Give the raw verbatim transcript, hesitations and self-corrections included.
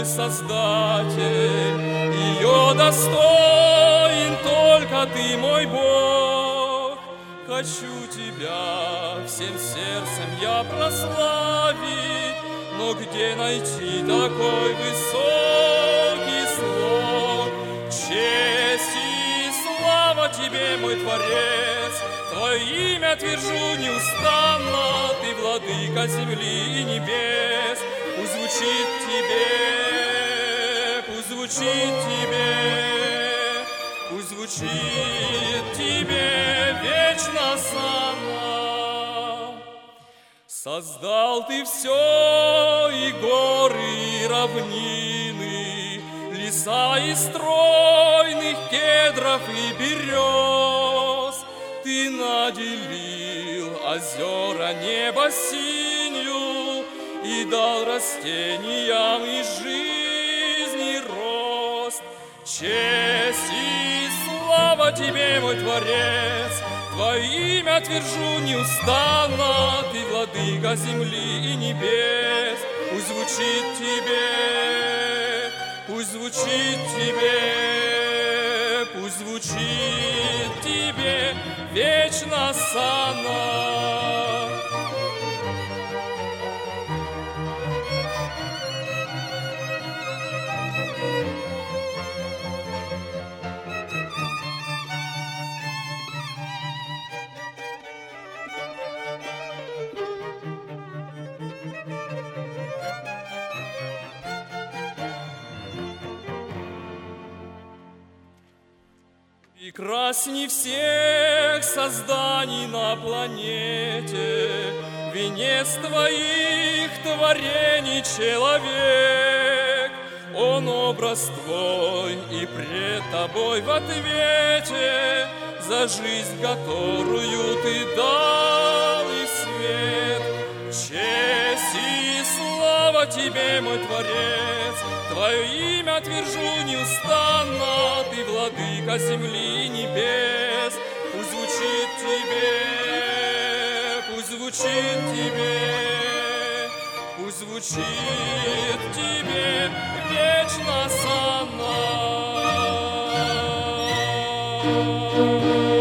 мой Создатель, ее достоин только Ты, мой Бог. Хочу Тебя всем сердцем я прославить, но где найти такой высокий слог? Честь и слава Тебе, мой Творец, Твое имя твержу неустанно, Ты владыка земли и небес. Пусть звучит Тебе, пусть звучит Тебе, пусть звучит Тебе вечно слава. Создал Ты все, и горы, и равнины, леса из стройных кедров и берез. Ты наделил озера, небо синью и дал растениям и жизни рост. Честь и слава Тебе, мой Творец, Твое имя твержу неустанно, Ты владыка земли и небес. Пусть звучит Тебе, пусть звучит Тебе, пусть звучит Тебе вечно слава. Прекрасней всех созданий на планете, венец Твоих творений человек. Он образ Твой, и пред Тобой в ответе за жизнь, которую Ты дал, и свет. Честь и слава Тебе, мой Творец, Твое имя твержу неустанно, Ты владыка земли и небес. Пусть звучит Тебе, пусть звучит Тебе, пусть звучит Тебе вечно слава.